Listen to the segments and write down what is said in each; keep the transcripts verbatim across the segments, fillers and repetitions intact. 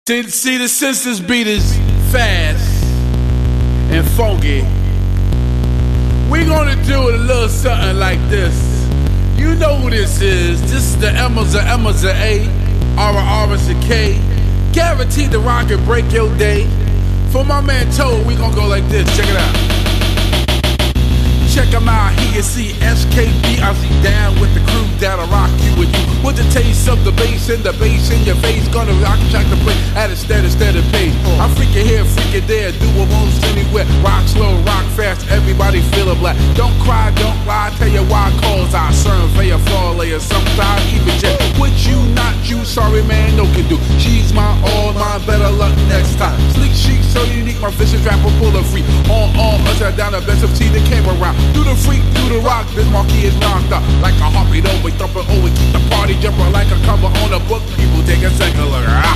See, see the sisters beat is fast and funky. We gonna do it a little something like this. You know who this is. This is the M's of M's of A, R R R's of K. Guaranteed to rock and break your day. For my man Toad, we gonna go like this. Check it out. Check him out, he can see S K B. I see down with the crew that'll rock you with you. With the taste of the bass and the bass in your face. Gonna rock and track the play at a steady, steady pace. I'm freaking here, freaking there, do a most anywhere. Rock slow, rock fast, everybody feelin' black. Don't cry, don't lie, tell you why, cause I survey a fall layer. Sometimes even jet. With you, not you, sorry man, no can do. She's my all, my better luck next time. Sleek chic, so unique, my vicious rapper full of free. On, on, usher down the best of tea that came around. Do the freak, do the rock, this marquee is knocked out. Like a heartbeat, always thumping, always keep the party jumping. Like a cover on a book, people take a second look. Ah.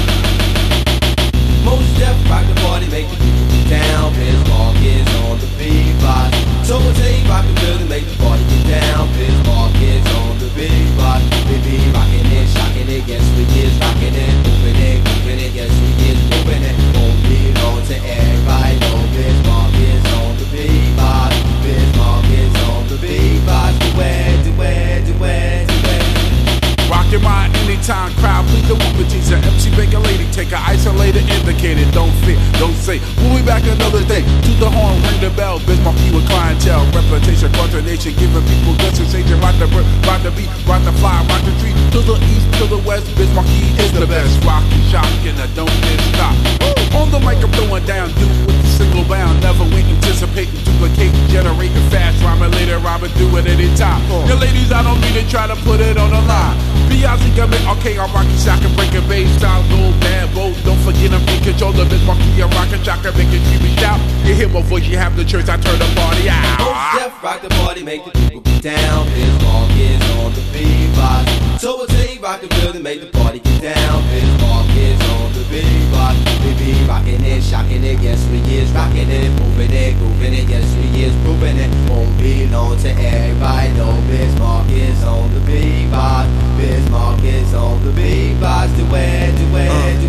Most Def rock the party, make the people get down. Biz Mark is on the big box. So we'll take rock the building, make the party get down. Biz Mark is on the big box. We be rocking it, shocking it, yes we is rocking it, moving it, moving it, yes we is moving it. Won't be known to everybody, know Biz Mark is on the big box. Biz Mark is on the big box. Do it, do it, do it, do it. Rockin' my anytime crowd, please don't move with teaser. M C Baker lady, take a isolator indicator. Don't fear, don't say. We'll be back another day. To the horn, ring the bell. Biz Markie with clientele, reputation, coordination, giving people good sensation. Rock the bird, rock the beat, rock the fly, rock the tree. To the east, to the west, Biz Markie is the best. Rockin', shockin', I don't get stop. On the mic, I'm throwing down, do with the single bound. Never wait, anticipating, duplicating, generating fast. Rhyming later, rhyming, do it anytime. The ladies, I don't mean to try to put it on the line. B I Z government, okay, I'm rockin' shockin', breaking bass style, no bad boat. Don't forget I'm in control of Biz Markie, I'm rockin' shockin', making you me shout. You hear my voice, you have the church, I turn the party out. Most Def rock the party, make the people get down. Biz Mark is on the big box. So we'll take rock the building, make the party get down. Biz Mark is on the big box. We be rockin' it, shockin' it, yes we is rockin' it, moving it, grooving it, yes we is proving it. Won't be known to everybody, know Biz Mark is on the big box. Biz Mark is on the big box. Do it, do it,